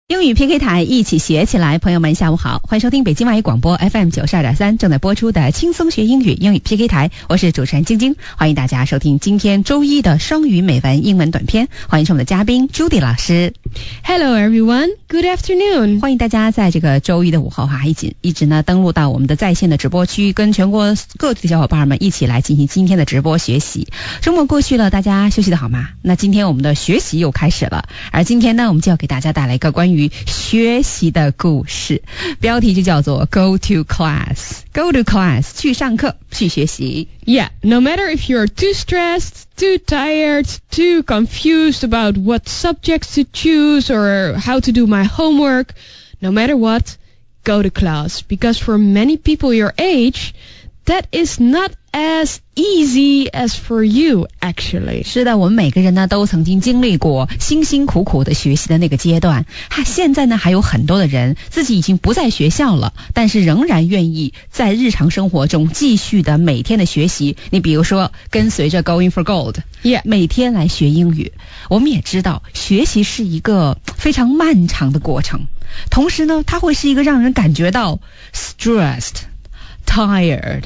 英语 PK 台一起学起来，朋友们下午好，欢迎收听北京外语广播 FM 92.3正在播出的轻松学英语英语 PK 台，我是主持人晶晶，欢迎大家收听今天周一的双语美文英文短篇，欢迎是我们的嘉宾 Judy 老师。 Hello everyone, good afternoon. 欢迎大家在这个周一的午后一直呢登录到我们的在线的直播区，跟全国各地的小伙伴们一起来进行今天的直播学习。周末过去了，大家休息的好吗？那今天我们的学习又开始了，而今天呢我们就要给大家带来一个关于学习的故事，标题就叫做 Go to class. Go to class, 去上课，去学习。 Yeah, no matter if you're too stressed, too tired, too confused about what subjects to choose or how to do my homework, no matter what, go to class. Because for many people your age, that is not as easy as for you, actually. 是的，我们每个人呢都曾经经历过辛辛苦苦的学习的那个阶段。现在呢还有很多的人自己已经不在学校了，但是仍然愿意在日常生活中继续的每天的学习。你比如说跟随着 Going for Gold， 每天来学英语。我们也知道学习是一个非常漫长的过程，同时呢它会是一个让人感觉到 stressed, tired,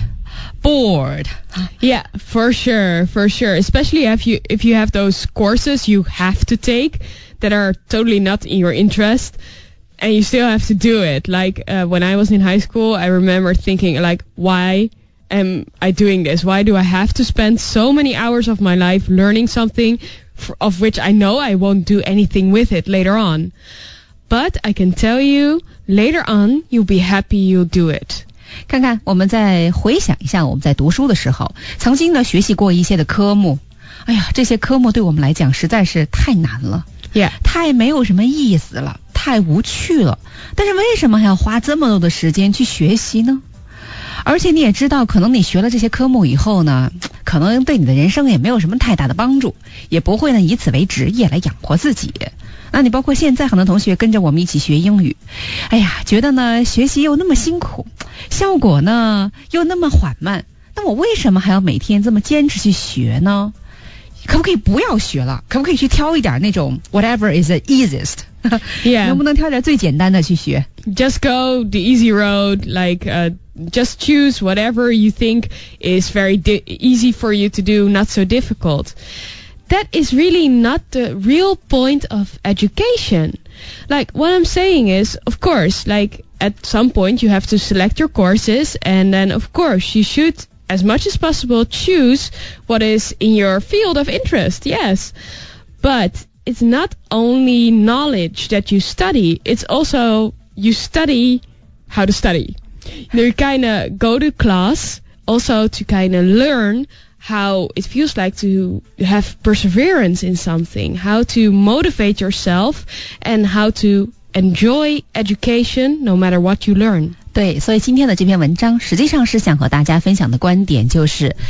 bored. Yeah, for sure. Especially if you have those courses you have to take that are totally not in your interest, and you still have to do it. Like when I was in high school, I remember thinking like, why am I doing this? Why do I have to spend so many hours of my life learning something of which I know I won't do anything with it later on? But I can tell you, later on, you'll be happy you'll do it. 看看我们再回想一下我们在读书的时候曾经呢学习过一些的科目，这些科目对我们来讲实在是太难了，太没有什么意思了，太无趣了，但是为什么还要花这么多的时间去学习呢？而且你也知道，可能你学了这些科目以后呢，可能对你的人生也没有什么太大的帮助，也不会呢以此为职业来养活自己。那你包括现在很多同学跟着我们一起学英语，觉得呢学习又那么辛苦，效果呢又那么缓慢，那我为什么还要每天这么坚持去学呢？可不可以不要学了？可不可以去挑一点那种 whatever is the easiest？ 能不能挑点最简单的去学？ Just go the easy road, like just choose whatever you think is very easy for you to do, not so difficult. That is really not the real point of education. Like what I'm saying is, of course, like at some point you have to select your courses, and then of course you should, as much as possible, choose what is in your field of interest, yes. But it's not only knowledge that you study, it's also you study how to study. You kind of go to class also to kind of learn how it feels like to have perseverance in something, how to motivate yourself, and how to enjoy education no matter what you learn. 对，所以今天的这篇文章实际上是想和大家分享的观点就是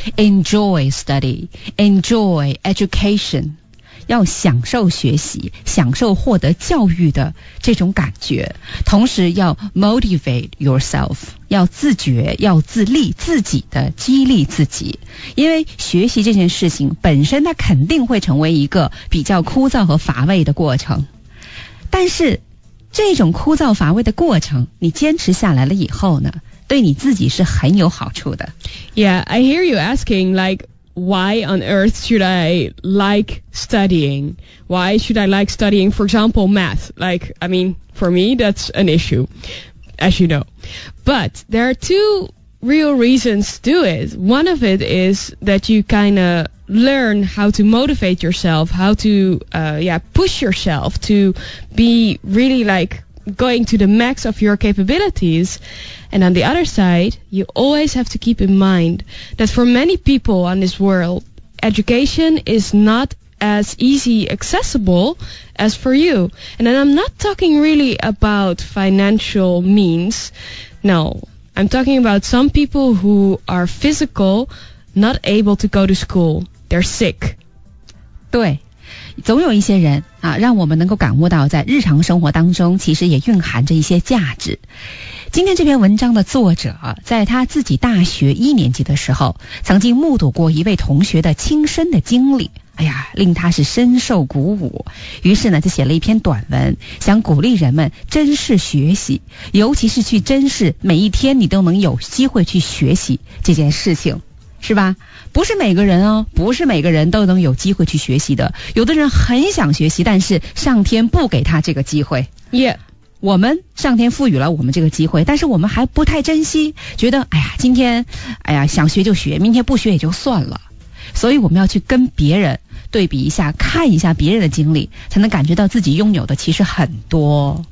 enjoy study, enjoy education， 要享受学习，享受获得教育的这种感觉，同时要 motivate yourself， 要自觉，要自立，自己的激励自己。因为学习这件事情本身它肯定会成为一个比较枯燥和乏味的过程，但是这种枯燥乏味的过程你坚持下来了以后呢，对你自己是很有好处的。 Yeah, I hear you asking like, why on earth should I like studying? Why should I like studying, for example, math? Like, I mean, for me, that's an issue, as you know. But there are two real reasons to do it. One of it is that you kind of learn how to motivate yourself, how to, push yourself to be really like going to the max of your capabilities. And on the other side, you always have to keep in mind that for many people on this world, education is not as easy accessible as for you. And then I'm not talking really about financial means. No, I'm talking about some people who are physical, not able to go to school. They're sick. 对，总有一些人让我们能够感悟到在日常生活当中其实也蕴含着一些价值。今天这篇文章的作者在他自己大学1年级的时候曾经目睹过一位同学的亲身的经历， 哎呀，令他是深受鼓舞。于是呢，就写了一篇短文，想鼓励人们珍视学习，尤其是去珍视每一天你都能有机会去学习这件事情，是吧？不是每个人都能有机会去学习的。有的人很想学习，但是上天不给他这个机会。我们上天赋予了我们这个机会，但是我们还不太珍惜，觉得今天想学就学，明天不学也就算了。所以我们要去跟别人对比一下，看一下别人的经历，才能感觉到自己拥有的其实很多。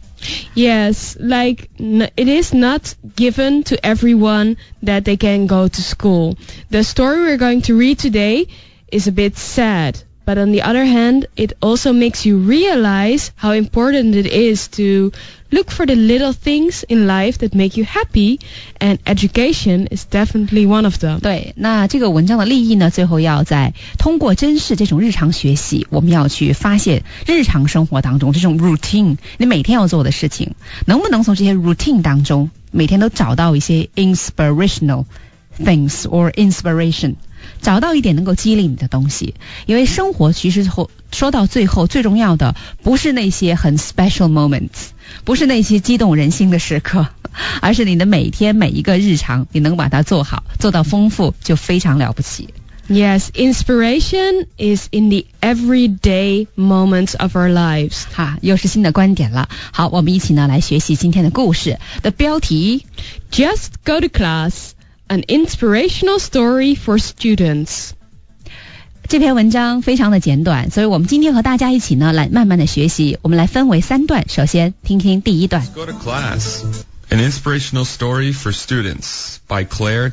Yes, like it is not given to everyone that they can go to school. The story we're going to read today is a bit sad, but on the other hand, it also makes you realize how important it is to look for the little things in life that make you happy, and education is definitely one of them. 对，那这个文章的立意呢，最后要在通过珍视这种日常学习，我们要去发现日常生活当中这种 routine， 你每天要做的事情，能不能从这些 routine 当中每天都找到一些 inspirational things or inspiration， 找到一点能够激励你的东西。因为生活其实说到最后最重要的不是那些很 special moments， 不是那些激动人心的时刻，而是你的每天每一个日常，你能把它做好，做到丰富，就非常了不起。 Yes, inspiration is in the everyday moments of our lives. 又是新的观点了。好，我们一起呢来学习今天的故事的标题 Just Go to Class, an inspirational story for students. 这篇文章非常的简短，所以我们今天和大家一起呢来慢慢的学习。我们来分为3段，首先听听第一段。 Go to Class, an inspirational story for students by Claire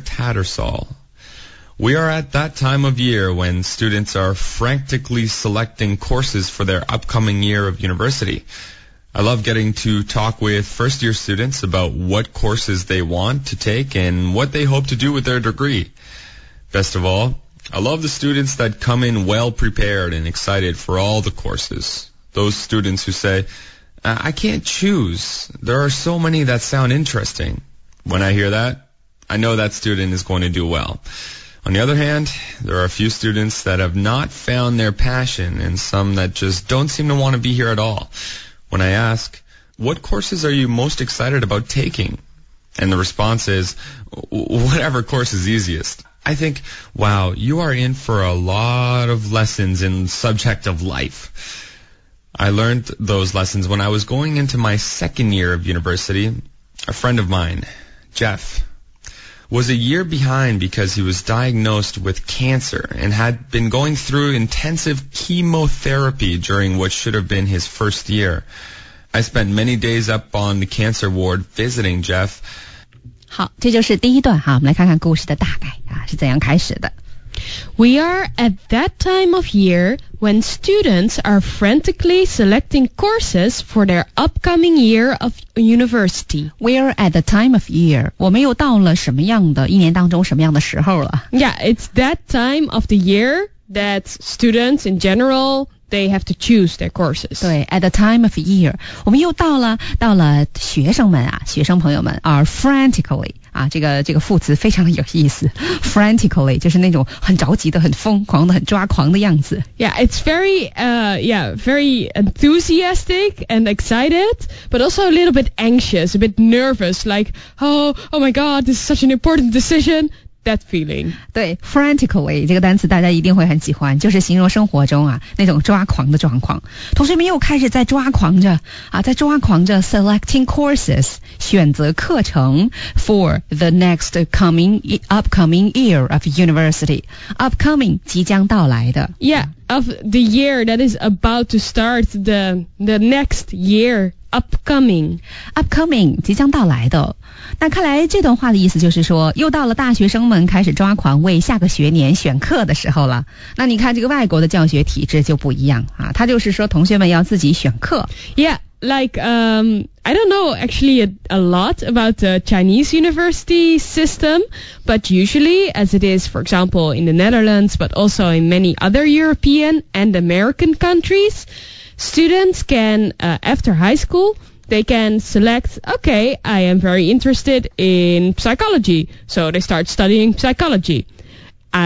Tattersall.We are at that time of year when students are frantically selecting courses for their upcoming year of university. I love getting to talk with first-year students about what courses they want to take and what they hope to do with their degree. Best of all, I love the students that come in well prepared and excited for all the courses. Those students who say, I can't choose. There are so many that sound interesting. When I hear that, I know that student is going to do well.On the other hand, there are a few students that have not found their passion and some that just don't seem to want to be here at all. When I ask, what courses are you most excited about taking? And the response is, whatever course is easiest. I think, wow, you are in for a lot of lessons in the subject of life. I learned those lessons when I was going into my second year of university. A friend of mine, Jeff,was a year behind because he was diagnosed with cancer and had been going through intensive chemotherapy during what should have been his first year. I spent many days up on the cancer ward visiting Jeff. 好，这就是第一段我们来看看故事的大概是怎样开始的。 We are at that time of year when students are frantically selecting courses for their upcoming year of university. We are at the time of year. 我们又到了什么样的一年当中什么样的时候了？ Yeah, it's that time of the year that students in general, they have to choose their courses. 对 at the time of year. 我们又到了学生们学生朋友们 are frantically这个副词非常的有意思 frantically 就是那种很着急的很疯狂的很抓狂的样子。 Yeah, it's very very enthusiastic and excited, but also a little bit anxious, a bit nervous, like oh my god, this is such an important decision.That feeling. 对 frantically 这个单词大家一定会很喜欢，就是形容生活中那种抓狂的状况。同学们又开始在抓狂着selecting courses 选择课程 for the upcoming year of university. Upcoming 即将到来的 Yeah, of the year that is about to start, the next year. Upcoming 即将到来的。那看来这段话的意思就是说，又到了大学生们开始抓狂为下个学年选课的时候了。那你看这个外国的教学体制就不一样它就是说同学们要自己选课。 Yeah, like I don't know actually a lot about the Chinese university system, but usually, as it is for example in the Netherlands, but also in many other European and American countries, students can, after high school, they can select, okay, I am very interested in psychology, so they start studying psychology. I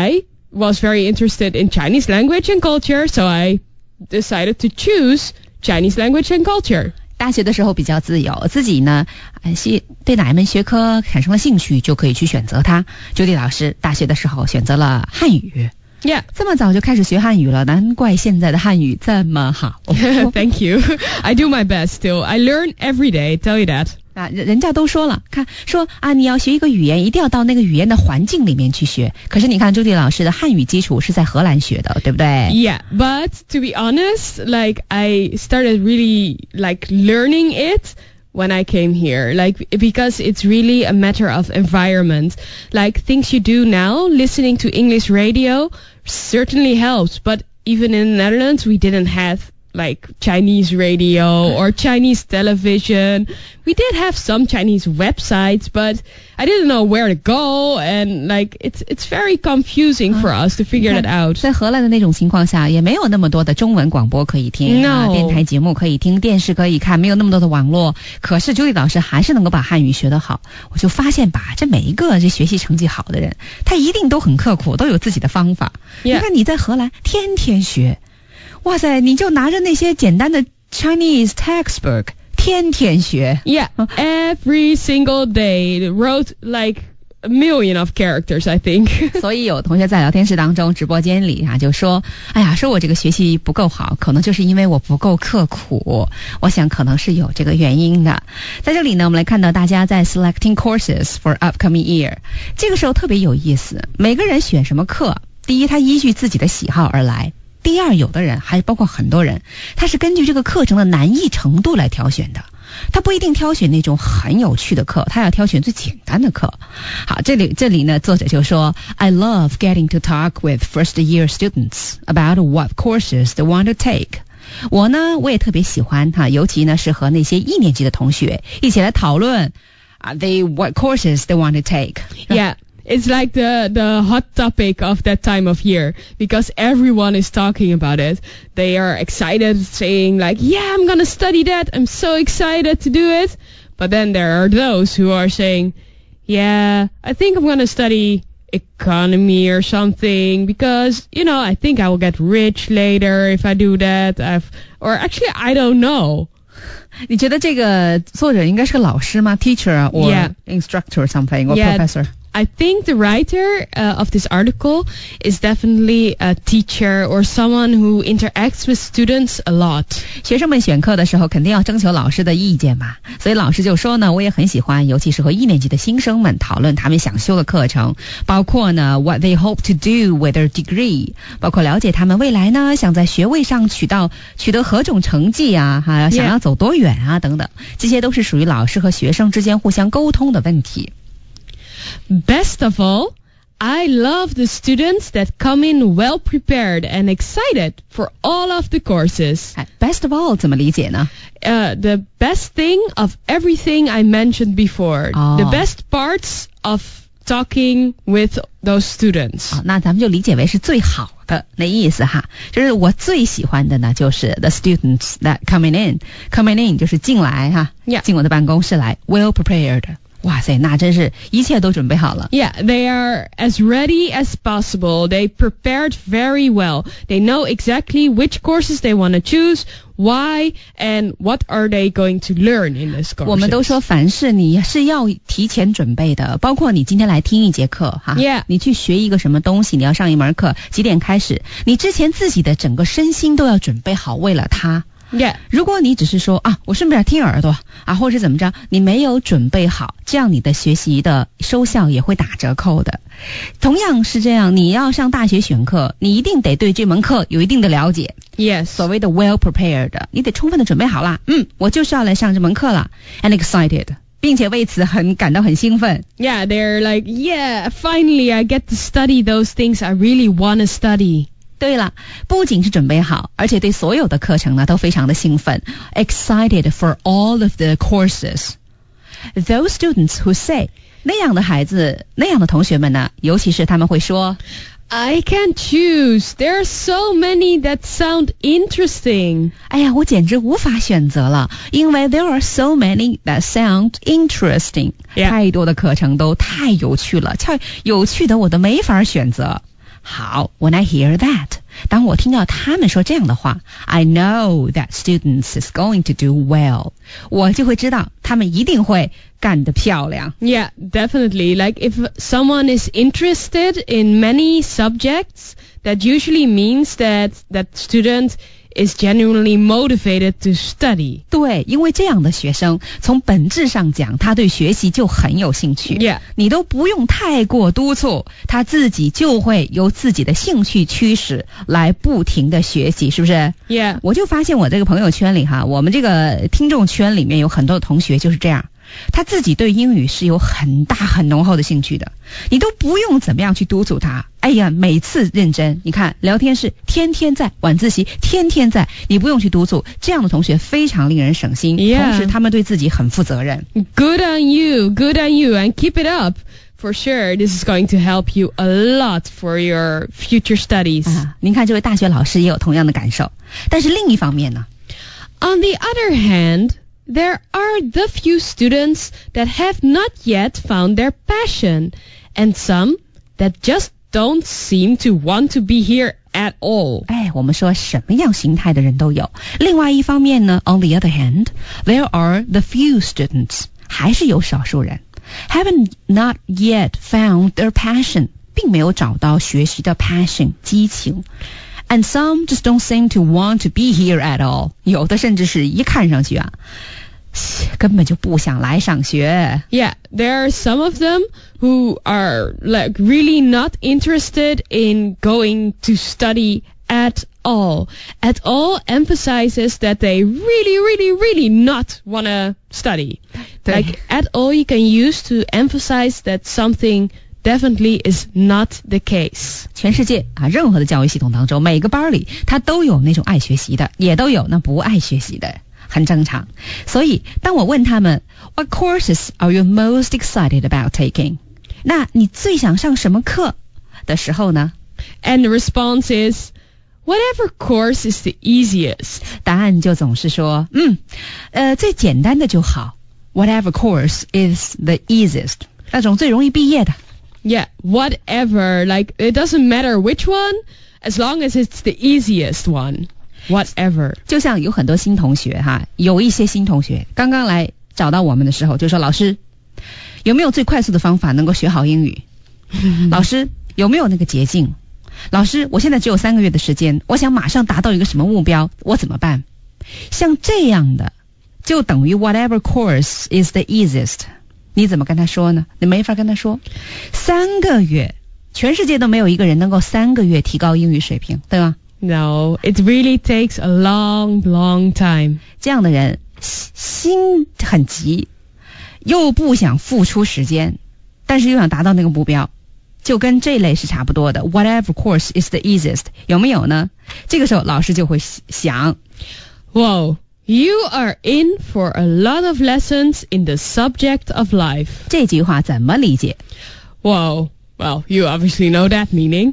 was very interested in Chinese language and culture, so I decided to choose Chinese language and culture. 大学的时候比较自由，自己呢，对哪一门学科产生了兴趣，就可以去选择它。Judy 老师大学的时候选择了汉语。 Yeah. 这么早就开始学汉语了，难怪现在的汉语这么好。 Thank you. I do my best still. I learn every day, tell you that. 人家都说了，说你要学一个语言，一定要到那个语言的环境里面去学。可是你看Judy老师的汉语基础是在荷兰学的，对不对？ Yeah, but to be honest, like I started really like learning it when I came here, like because it's really a matter of environment. Like things you do now, listening to English radio certainly helps, but even in the Netherlands we didn't have like Chinese radio or Chinese television. We did have some Chinese websites, but I didn't know where to go, and like it's very confusing for us to figure that out. 在荷兰的那种情况下，也没有那么多的中文广播可以听，电台节目可以听，电视可以看，没有那么多的网络。可是Judy老师还是能够把汉语学得好。我就发现吧，这每一个这学习成绩好的人，他一定都很刻苦，都有自己的方法。你看你在荷兰天天学。哇塞，你就拿着那些简单的 Chinese textbook 天天学。 Yeah, every single day wrote like a million of characters, I think. 所以有同学在聊天室当中直播间里就说，哎呀，说我这个学习不够好，可能就是因为我不够刻苦。我想可能是有这个原因的。在这里呢，我们来看到大家在 selecting courses for upcoming year， 这个时候特别有意思。每个人选什么课，第一他依据自己的喜好而来。第二，有的人还包括很多人，他是根据这个课程的难易程度来挑选的，他不一定挑选那种很有趣的课，他要挑选最简单的课。好，这里呢，作者就说 I love getting to talk with first year students about what courses they want to take。 我也特别喜欢尤其呢是和那些一年级的同学一起来讨论what courses they want to take。 Yeah.It's like the hot topic of that time of year because everyone is talking about it. They are excited, saying like, yeah, I'm gonna study that. I'm so excited to do it. But then there are those who are saying, yeah, I think I'm gonna study economy or something because, you know, I think I will get rich later if I do that. Or actually, I don't know. 你觉得这个作者应该是个老师吗？ Teacher or instructor or something or professor?I think the writer of this article is definitely a teacher or someone who interacts with students a lot. 学生们选课的时候肯定要征求老师的意见嘛，所以老师就说呢，我也很喜欢，尤其是和一年级的新生们讨论他们想修的课程，包括呢 what they hope to do with their degree， 包括了解他们未来呢想在学位上取得何种成绩想要走多远等等，这些都是属于老师和学生之间互相沟通的问题。 Best of all, I love the students that come in well prepared and excited for all of the courses. Best of all 怎么理解呢？ The best thing of everything I mentioned before. The best parts of talking with those students. 那咱们就理解为是最好的那意思就是我最喜欢的呢就是 the students that coming in 就是进来进我的办公室来 well prepared。哇塞，那真是一切都准备好了。 Yeah, they are as ready as possible. They prepared very well. They know exactly which courses they want to choose, why, and what are they going to learn in this course. 我们都说凡事你是要提前准备的，包括你今天来听一节课 Yeah. 你去学一个什么东西，你要上一门课，几点开始，你之前自己的整个身心都要准备好，为了它。 Yeah. 如果你只是说我顺便听耳朵或者怎么着，你没有准备好，这样你的学习的收效也会打折扣的。同样是这样，你要上大学选课，你一定得对这门课有一定的了解。 Yes. 所谓的 well prepared， 你得充分的准备好了。我就是要来上这门课了 ，and excited， 并且为此感到很兴奋。 Yeah, they're like, yeah, finally I get to study those things I really want to study. 对了，不仅是准备好，而且对所有的课程呢都非常的兴奋 ，excited for all of the courses. Those students who say 那样的孩子，那样的同学们呢，尤其是他们会说 I can't choose. There are so many that sound interesting. 哎呀，我简直无法选择了，因为 there are so many that sound interesting. 太多的课程都太有趣了，有趣的我都没法选择。 好 ，When I hear that， 当我听到他们说这样的话 ，I know that students is going to do well， 我就会知道他们一定会干得漂亮。 Yeah, definitely. Like if someone is interested in many subjects, that usually means that student is genuinely motivated to study. 对，因为这样的学生从本质上讲，他对学习就很有兴趣。 Yeah. 你都不用太过督促，他自己就会由自己的兴趣驱使来不停的学习，是不是？ Yeah. 我就发现我这个朋友圈里哈，我们这个听众圈里面有很多的同学就是这样。他自己对英语是有很大很浓厚的兴趣的，你都不用怎么样去督促他。哎呀，每次认真，你看聊天室天天在，晚自习天天在，你不用去督促，这样的同学非常令人省心。 Yeah. 同时他们对自己很负责任。 Good on you, and keep it up. For sure, this is going to help you a lot for your future studies. 您看这位大学老师也有同样的感受。但是另一方面呢 On the other hand, there are the few students that have not yet found their passion, and some that just don't seem to want to be here at all. 我们说什么样形态的人都有。另外一方面呢 On the other hand, there are the few students， 还是有少数人 haven't not yet found their passion， 并没有找到学习的 passion 激情。And some just don't seem to want to be here at all， 有的甚至是一看上去根本就不想来上学。 Yeah, there are some of them who are like really not interested in going to study at all. At all emphasizes that they really not want to study. Like at all you can use to emphasize that something definitely is not the case. 全世界任何的教育系统当中，每个班里他都有那种爱学习的，也都有那不爱学习的，很正常。所以当我问他们 What courses are you most excited about taking？ 那你最想上什么课的时候呢？ And the response is whatever course is the easiest. 答案就总是说最简单的就好， Whatever course is the easiest， 那种最容易毕业的。 Yeah, whatever, like it doesn't matter which one, as long as it's the easiest one. Whatever. 就像有很多新同学有一些新同学刚刚来找到我们的时候就说，老师有没有最快速的方法能够学好英语？老师有没有那个捷径？老师我现在只有3个月的时间，我想马上达到一个什么目标，我怎么办？像这样的就等于 whatever course is the easiest， 你怎么跟他说呢？你没法跟他说。3个月全世界都没有一个人能够3个月提高英语水平，对吗？ No, it really takes a long time. 这样的人心很急，又不想付出时间，但是又想达到那个目标，就跟这类是差不多的。 Whatever course is the easiest， 有没有呢？这个时候老师就会想 Whoa, you are in for a lot of lessons in the subject of life. 这句话怎么理解？ Whoa, well, you obviously know that meaning.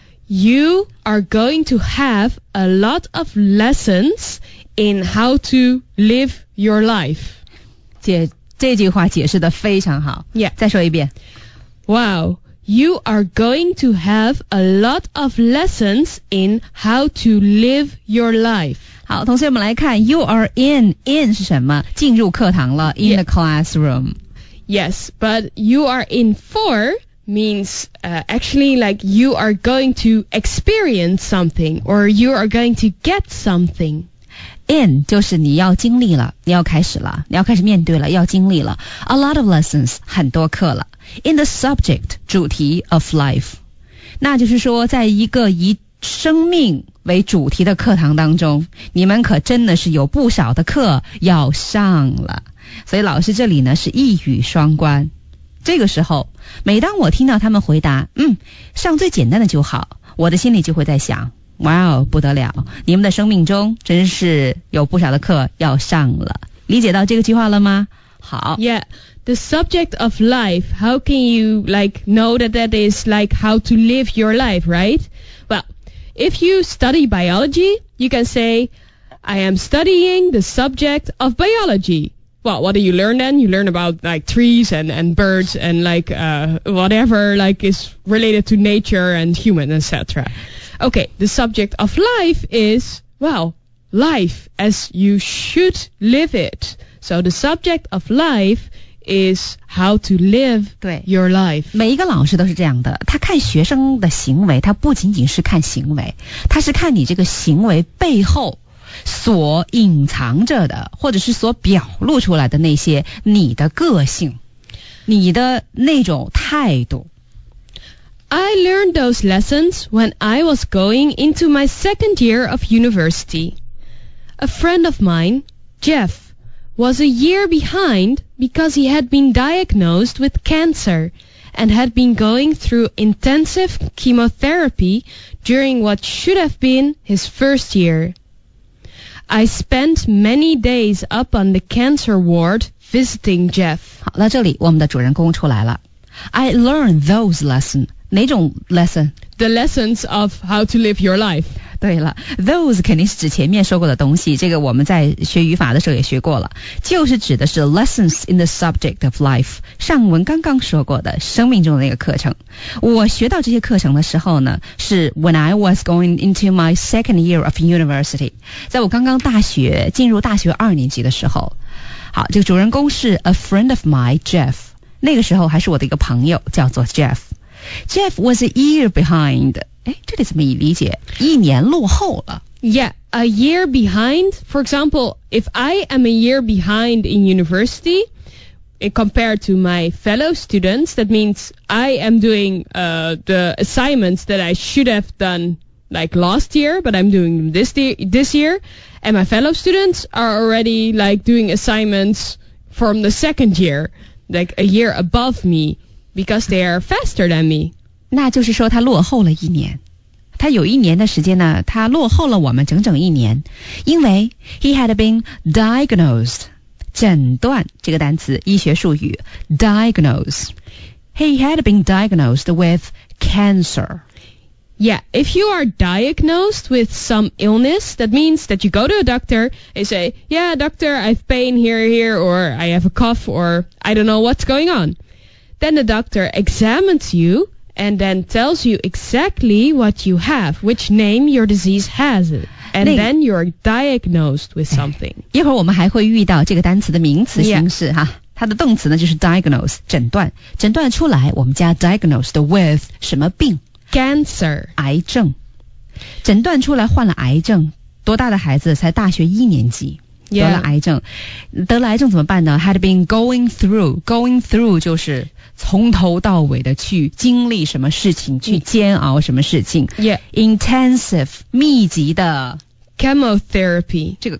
You are going to have a lot of lessons in how to live your life. 这句话解释得非常好。 Yeah. 再说一遍。 Wow, you are going to have a lot of lessons in how to live your life. 好，同学们来看 You are in 是什么？进入课堂了 In the classroom. Yes, but you are in for means actually like you are going to experience something or you are going to get something. In 就是你要经历了，你要开始了，你要开始面对了，要经历了。A lot of lessons 很多课了。In the subject 主题 of life， 那就是说在一个以生命为主题的课堂当中，你们可真的是有不少的课要上了。所以老师这里呢是一语双关。这个时候每当我听到他们回答上最简单的就好，我的心里就会在想，哇哦，不得了，你们的生命中真是有不少的课要上了。理解到这个句话了吗？好。 Yeah, the subject of life, how can you like know that is like how to live your life, right? Well, if you study biology, you can say, I am studying the subject of biology. well, what do you learn then? You learn about like trees and birds and like whatever like is related to nature and human, etc. Okay, the subject of life is, well, life as you should live it. So the subject of life is how to live your life. 每一个老师都是这样的，他看学生的行为，他不仅仅是看行为，他是看你这个行为背后所隐藏着的，或者是所表露出来的那些你的个性，你的那种态度。 I learned those lessons when I was going into my second year of university. A friend of mine, Jeff, was a year behind because he had been diagnosed with cancer and had been going through intensive chemotherapy during what should have been his first year. I spent many days up on the cancer ward visiting Jeff. 好，到这里我们的主人公出来了。I learned those lessons. 哪种 lesson？ The lessons of how to live your life. 对了 ，those 肯定是指前面说过的东西，这个我们在学语法的时候也学过了，就是指的是 lessons in the subject of life。上文刚刚说过的生命中的那个课程。我学到这些课程的时候呢，是 when I was going into my second year of university， 在我刚刚进入大学2年级的时候。好，这个主人公是 a friend of mine, Jeff。那个时候还是我的一个朋友，叫做 Jeff。Jeff was a year behind. 哎，这里怎么理解？一年落后了。 Yeah, a year behind. For example, if I am a year behind in university, compared to my fellow students, that means I am doing the assignments that I should have done like last year, but I'm doing them this year, and my fellow students are already like doing assignments from the second year, like a year above me, because they are faster than me. 那就是说他落后了一年，他有一年的时间呢，他落后了我们整整一年，因为 he had been diagnosed， 诊断这个单词医学术语 diagnose， he had been diagnosed with cancer. Yeah, if you are diagnosed with some illness, that means that you go to a doctor, they say, yeah, doctor, I have pain here, or I have a cough, or I don't know what's going on. Then the doctor examines you and then tells you exactly what you have, which name your disease has, and then you're diagnosed with something. 一会儿我们还会遇到这个单词的名词形式哈，它的动词呢就是 diagnose 诊断，诊断出来我们加 diagnosed with 什么病 ？Cancer 癌症，诊断出来患了癌症，多大的孩子才大学1年级？得了癌症，得了癌症怎么办呢 ？Had been going through 就是从头到尾的去经历什么事情，去煎熬什么事情。 Yeah. Intensive 密集的 chemotherapy， 这个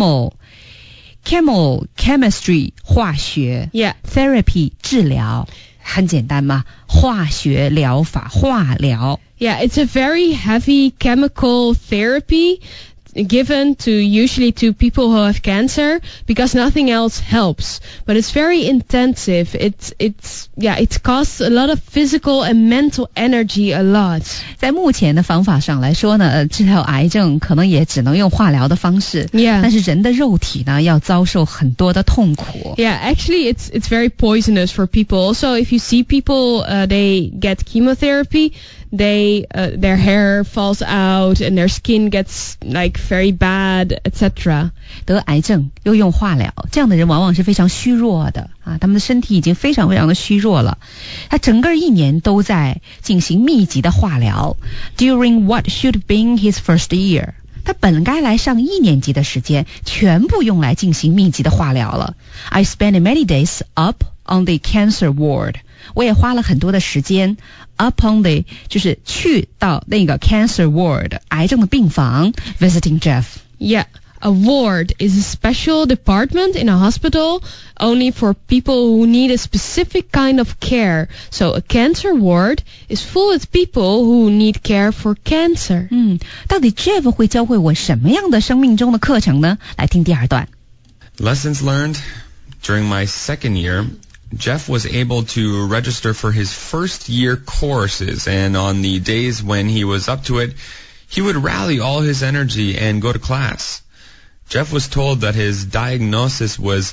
chemistry 化学 ，Yeah. Therapy 治疗，很简单嘛，化学疗法化疗。 Yeah, it's a very heavy chemical therapy given usually to people who have cancer because nothing else helps, but it's very intensive. It costs a lot of physical and mental energy a lot. 在目前的方法上来说呢，治疗癌症可能也只能用化疗的方式。 Yeah. 但是人的肉体呢，要遭受很多的痛苦。 Yeah, actually it's very poisonous for people. Also, if you see people, they get chemotherapy, their hair falls out and their skin gets like very bad, etc. 得癌症又用化疗，这样的人往往是非常虚弱的啊，他们的身体已经非常非常的虚弱了。他整个1年都在进行密集的化疗 ，during what should have been his first year。他本该来上1年级的时间，全部用来进行密集的化疗了。I spent many days up on the cancer ward。我也花了很多的时间 up on the 就是去到那个 cancer ward 癌症的病房 visiting Jeff. Yeah, a ward is a special department in a hospital only for people who need a specific kind of care. So a cancer ward is full with people who need care for cancer. 到底 Jeff 会教会我什么样的生命中的课程呢？来听第2段。 Lessons learned during my second year.Jeff was able to register for his first year courses, and on the days when he was up to it, he would rally all his energy and go to class. Jeff was told that his diagnosis was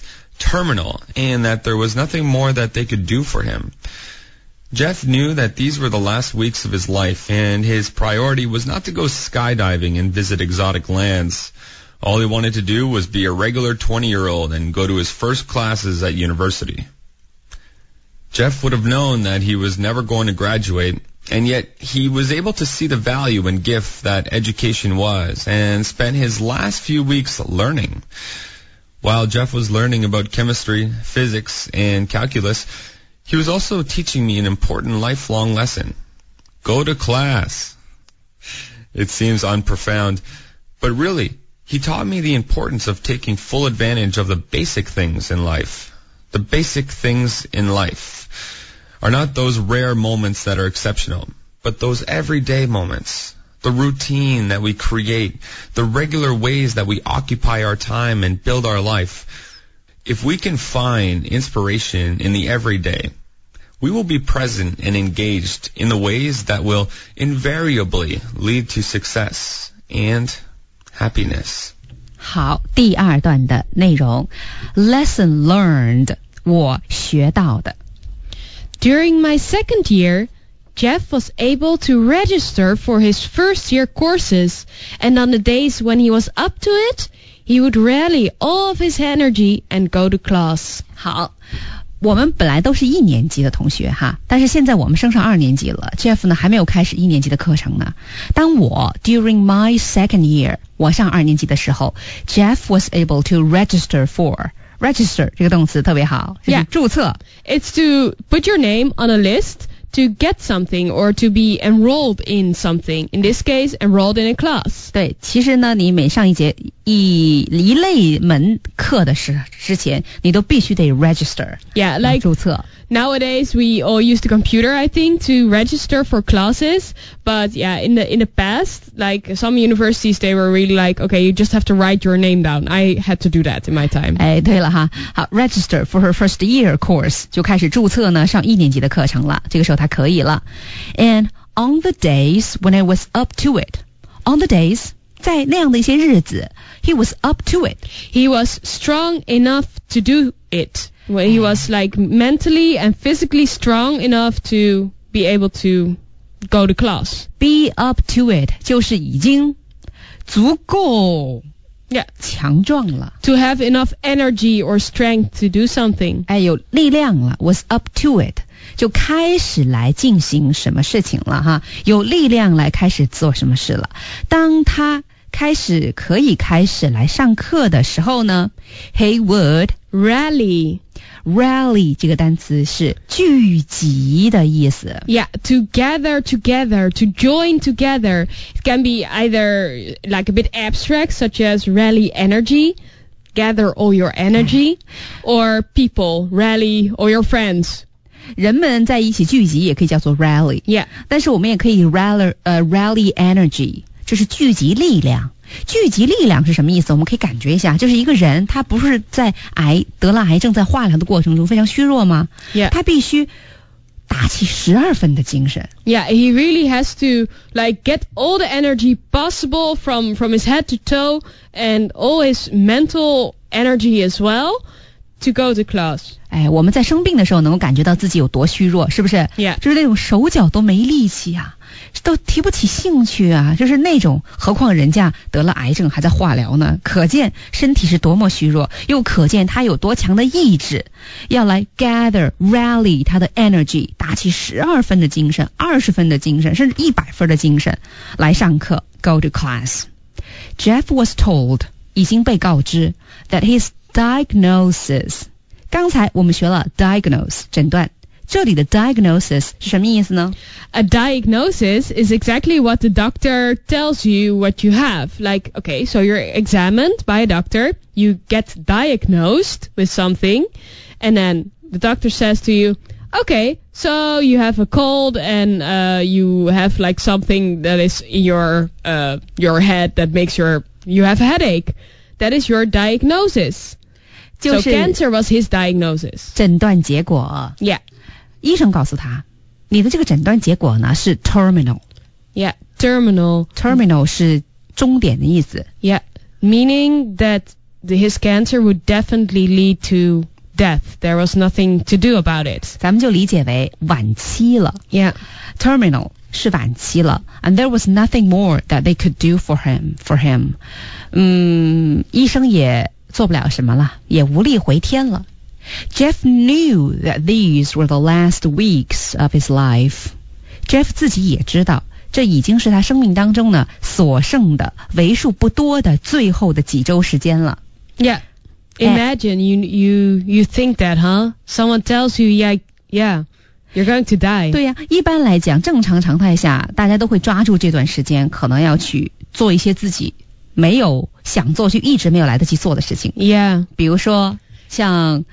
terminal and that there was nothing more that they could do for him. Jeff knew that these were the last weeks of his life, and his priority was not to go skydiving and visit exotic lands. All he wanted to do was be a regular 20-year-old and go to his first classes at university. Jeff would have known that he was never going to graduate, and yet he was able to see the value and gift that education was, and spent his last few weeks learning. While Jeff was learning about chemistry, physics, and calculus, he was also teaching me an important lifelong lesson. Go to class. It seems unprofound, but really, he taught me the importance of taking full advantage of the basic things in life. The basic things in life are not those rare moments that are exceptional, but those everyday moments. The routine that we create, the regular ways that we occupy our time and build our life. If we can find inspiration in the everyday, we will be present and engaged in the ways that will invariably lead to success and happiness. 好，第二段的内容 Lesson learned 我学到的 During my second year, Jeff was able to register for his first year courses, and on the days when he was up to it, he would rally all of his energy and go to class. 好，我们本来都是1年级的同学哈，但是现在我们升上2年级了 Jeff 呢还没有开始1年级的课程呢。当我 during my second year 我上2年级的时候 Jeff was able to register for register 这个动词特别好，就是注册。 It's to put your name on a list to get something or to be enrolled in something. In this case, enrolled in a class. 对，其实呢，你每上一节一类门课的之前，你都必须得 register. Yeah, like 注册。 Nowadays, we all use the computer, I think, to register for classes. But yeah, in the past, like some universities, they were really like, okay, you just have to write your name down. I had to do that in my time. 哎，对了哈，好 ，register for her first year course 就开始注册呢，上1年级的课程了。这个时候她可以了。And on the days when I was up to it, on the days 在那样的一些日子 ，he was up to it. He was strong enough to do it. When he was like mentally and physically strong enough to be able to go to class. Be up to it 就是已经足够强壮了。 To have enough energy or strength to do something. 哎，有力量了 was up to it 就开始来进行什么事情了哈，有力量来开始做什么事了。当他可以开始来上课的时候呢 he would rally 这个单词是聚集的意思。 Yeah, to gather together, to join together. It can be either like a bit abstract, such as rally energy, gather all your energy, or people, rally all your friends. 人们在一起聚集也可以叫做 rally. Yeah. 但是我们也可以 rally energy. 就是聚集力量。聚集力量是什么意思？我们可以感觉一下，就是一个人他不是在得了癌症在化疗的过程中非常虚弱吗？ Yeah. 他必须打起12分的精神。 Yeah, he really has to like get all the energy possible from his head to toe and all his mental energy as well to go to class. 哎，我们在生病的时候能够感觉到自己有多虚弱，是不是？ Yeah. 就是那种手脚都没力气啊，都提不起兴趣啊，就是那种，何况人家得了癌症还在化疗呢，可见身体是多么虚弱，又可见他有多强的意志，要来 rally 他的 energy， 打起12分的精神，20分的精神，甚至100分的精神来上课 go to class. Jeff was told 已经被告知 that his diagnosis 刚才我们学了 diagnose 诊断，这里的 diagnosis 是什么意思呢？ A diagnosis is exactly what the doctor tells you what you have. Like, okay, so you're examined by a doctor, you get diagnosed with something, and then the doctor says to you, okay, so you have a cold and you have like something that is in your head that makes you have a headache. That is your diagnosis. So cancer was his diagnosis. 诊断结果 Yeah. 医生告诉他，你的这个诊断结果呢是 terminal. Yeah, terminal. Terminal 是终点的意思。 Yeah, meaning that his cancer would definitely lead to death. There was nothing to do about it. 咱们就理解为晚期了。 Yeah. Terminal 是晚期了 and there was nothing more that they could do for him. 医生也做不了什么了，也无力回天了。Jeff knew that these were the last weeks of his life. Jeff 自己也知道，这已经是他生命当中呢所剩的为数不多的最后的几周时间了。 Yeah. Imagine you think that, huh? Someone tells you, yeah, you're going to die. 对呀，一般来讲，正常常态下，大家都会抓住这段时间，可能要去做一些自己没有想做，就一直没有来得及做的事情。 Yeah. 比如说像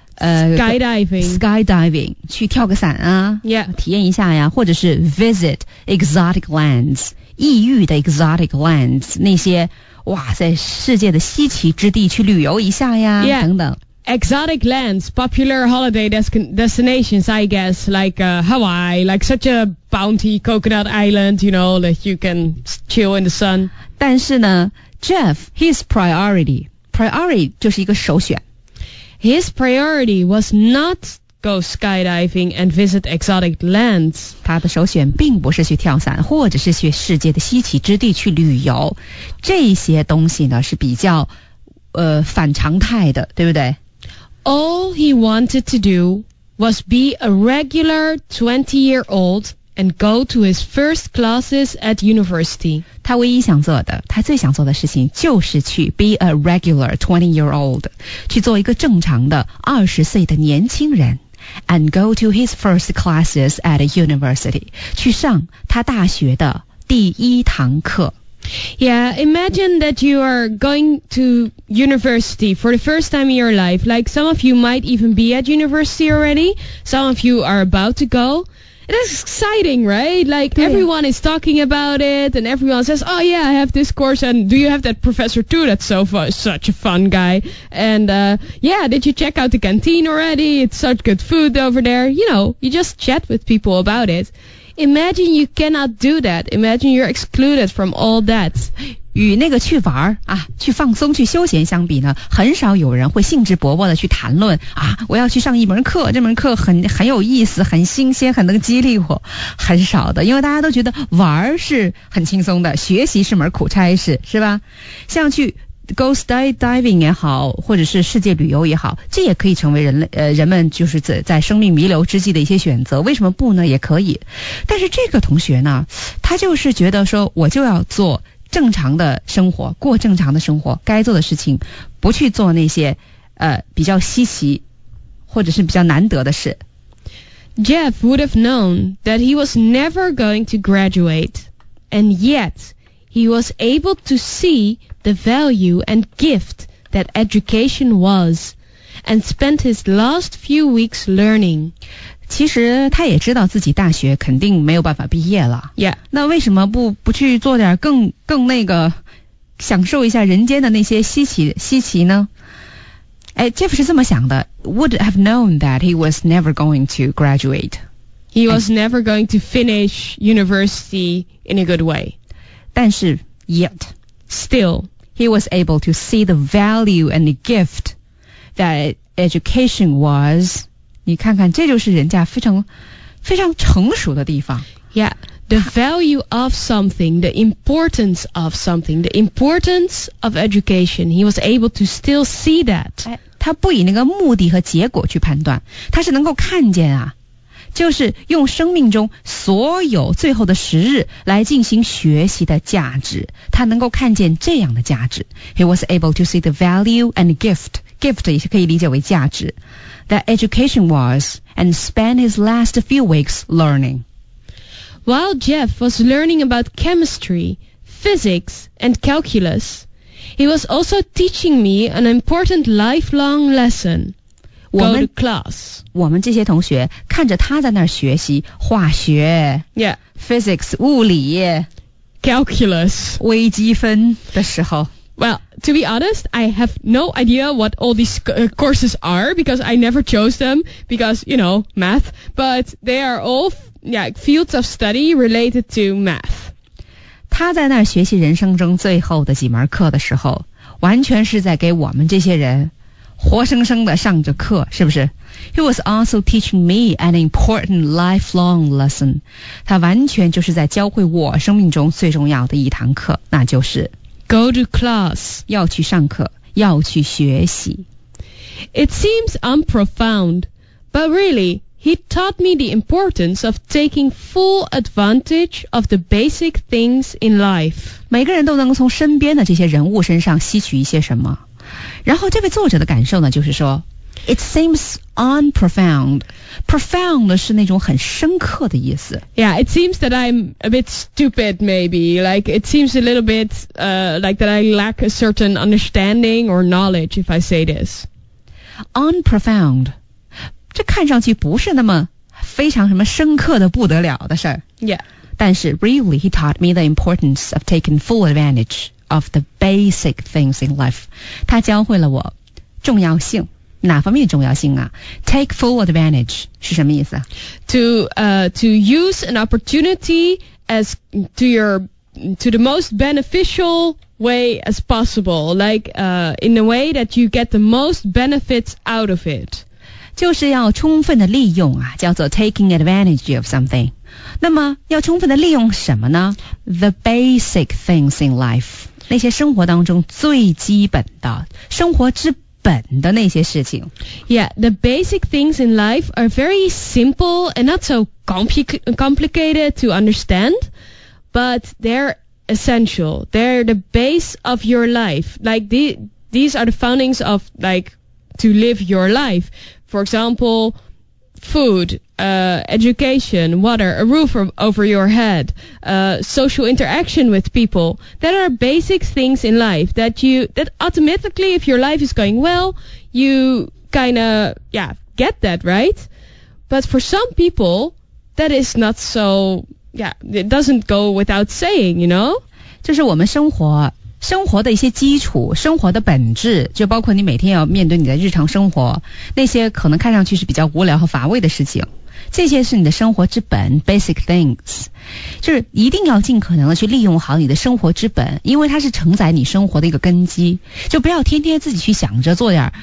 skydiving 去跳个伞啊 Yeah. 体验一下呀，或者是 visit exotic lands 异域的 exotic lands 那些哇在世界的稀奇之地去旅游一下呀 Yeah. 等等。 Exotic lands, popular holiday destinations, I guess, like Hawaii, like such a bounty coconut island, you know, that you can chill in the sun. 但是呢 Jeff his priority 就是一个首选。 His priority was not go skydiving and visit exotic lands. 他的首选并不是去跳伞，或者是去世界的稀奇之地去旅游，这些东西呢是比较反常态的，对不对？ All he wanted to do was be a regular 20-year-old and go to his first classes at university. 他唯一想做的，他最想做的事情就是去 be a regular 20-year-old 去做一个正常的20岁的年轻人 and go to his first classes at a university 去上他大学的第一堂课。 Yeah, imagine that you are going to university for the first time in your life. Like some of you might even be at university already. Some of you are about to go. It is exciting, right? Like everyone is talking about it and everyone says, oh yeah, I have this course and do you have that professor too? That's so fun, such a fun guy. And yeah, did you check out the canteen already? It's such good food over there. You know, you just chat with people about it. Imagine you cannot do that. Imagine you're excluded from all that. 与那个去玩啊，去放松、去休闲相比呢，很少有人会兴致勃勃的去谈论啊，我要去上一门课，这门课很有意思、很新鲜、很能激励我，很少的，因为大家都觉得玩是很轻松的，学习是门苦差事，是吧？像去go skydiving 也好，或者是世界旅游也好，这也可以成为人们就是在生命弥留之际的一些选择。为什么不呢？也可以。但是这个同学呢，他就是觉得说，我就要做正常的生活，过正常的生活，该做的事情，不去做那些比较稀奇或者是比较难得的事。 Jeff would have known that he was never going to graduate, and yet he was able to see the value and gift that education was, and spent his last few weeks learning. 其实他也知道自己大学肯定没有办法毕业了。 Yeah. 那为什么不去做点更那个享受一下人间的那些稀奇呢？Jeff 是这么想的 ，would have known that he was never going to graduate. He was never going to finish university in a good way. 但是 yet still he was able to see the value and the gift that education was. 你看看，这就是人家非常非常成熟的地方。 Yeah, the value of something, the importance of something, the importance of education. He was able to still see that. 他不以那个目的和结果去判断，他是能够看见啊，就是用生命中所有最后的时日来进行学习的价值，他能够看见这样的价值。He was able to see the value and gift 也是可以理解为价值。That education was, and spent his last few weeks learning. While Jeff was learning about chemistry, physics, and calculus, he was also teaching me an important lifelong lesson. Go to class. 我们这些同学看着他在那儿学习化学 Yeah. physics 物理 calculus 微积分的时候。 Well, to be honest, I have no idea what all these courses are because I never chose them because, you know, math. But they are all fields of study related to math. 他在那儿学习人生中最后的几门课的时候，完全是在给我们这些人活生生的上着课，是不是？ He was also teaching me an important lifelong lesson. 他完全就是在教会我生命中最重要的一堂课，那就是 Go to class. 要去上课，要去学习。 It seems unprofound, but really, he taught me the importance of taking full advantage of the basic things in life. 每个人都能从身边的这些人物身上吸取一些什么。然后这位作者的感受呢，就是说 It seems unprofound. Profound 是那种很深刻的意思。 Yeah, it seems that I'm a bit stupid maybe. Like, it seems a little bit like that I lack a certain understanding or knowledge if I say this. Unprofound 这看上去不是那么非常什么深刻的不得了的事儿。 Yeah. 但是 really he taught me the importance of taking full advantage of the basic things in life. 他教会了我重要性。哪方面的重要性啊？ Take full advantage 是什么意思啊？ To use an opportunity as to the most beneficial way as possible, like in a way that you get the most benefits out of it. 就是要充分的利用啊，叫做 taking advantage of something. 那么要充分的利用什么呢？ The basic things in life. 那些生活当中最基本的生活之本的那些事情。 Yeah, the basic things in life are very simple and not so complicated to understand, but they're essential. They're the base of your life. Like these are the foundings of like to live your life. For example, food, education, water, a roof over your head, social interaction with people. That are basic things in life that automatically, if your life is going well, you kind of, get that, right? But for some people, that is not so, it doesn't go without saying, you know? 这是我们生活的一些基础，生活的本质，就包括你每天要面对你的日常生活，那些可能看上去是比较无聊和乏味的事情，这些是你的生活之本 basic things， 就是一定要尽可能的去利用好你的生活之本，因为它是承载你生活的一个根基，就不要天天自己去想着做点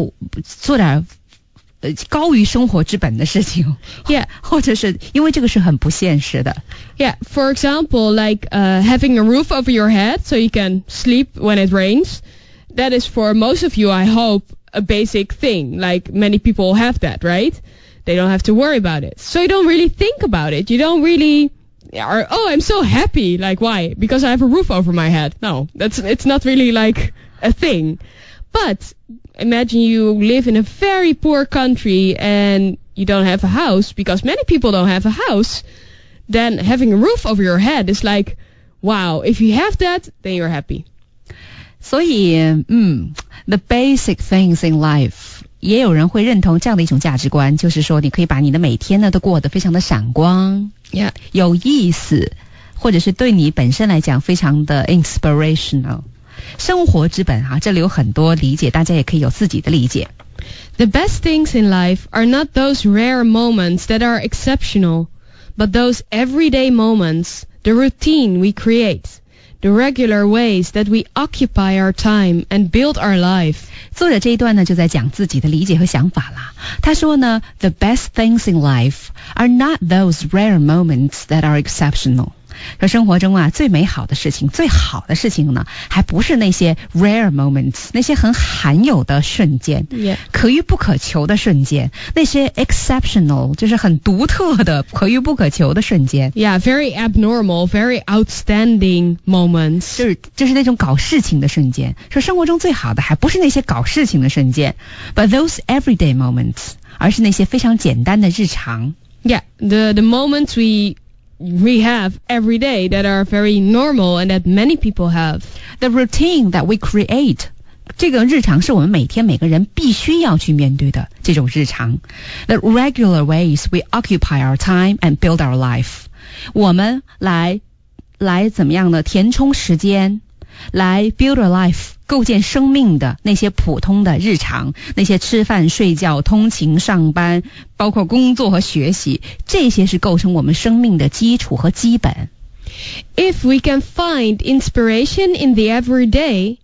高于生活之本的事情。 Yeah. 或者是因为这个是很不现实的。 Yeah, for example, like having a roof over your head so you can sleep when it rains. That is for most of you, I hope, a basic thing. Like many people have that, right? They don't have to worry about it. So you don't really think about it. You don't really are, oh, I'm so happy. Like, why? Because I have a roof over my head. No, it's not really like a thing. But imagine you live in a very poor country and you don't have a house, because many people don't have a house. Then having a roof over your head is like, wow, if you have that, then you're happy. 所以the basic things in life， 也有人会认同这样的一种价值观，就是说你可以把你的每天呢都过得非常的闪光， Yeah. 有意思，或者是对你本身来讲非常的 inspirational。 生活之本啊，这里有很多理解，大家也可以有自己的理解。 The best things in life are not those rare moments that are exceptional, but those everyday moments, the routine we create, the regular ways that we occupy our time and build our life. 作者这一段呢就在讲自己的理解和想法啦。他说呢 The best things in life are not those rare moments that are exceptional。 说生活中啊最美好的事情，最好的事情呢还不是那些 rare moments， 那些很罕有的瞬间， Yeah. 可遇不可求的瞬间，那些 exceptional 就是很独特的可遇不可求的瞬间。 Yeah, very abnormal, very outstanding moments. 就是那种搞事情的瞬间。说生活中最好的还不是那些搞事情的瞬间 but those everyday moments， 而是那些非常简单的日常。 Yeah, the moments we have every day that are very normal and that many people have. The routine that we create， 这个日常是我们每天每个人必须要去面对的这种日常。 The regular ways we occupy our time and build our life， 我们来怎么样呢？填充时间，来 build our life， 构建生命的那些普通的日常，那些吃饭睡觉通勤上班包括工作和学习，这些是构成我们生命的基础和基本。 If we can find inspiration in the everyday,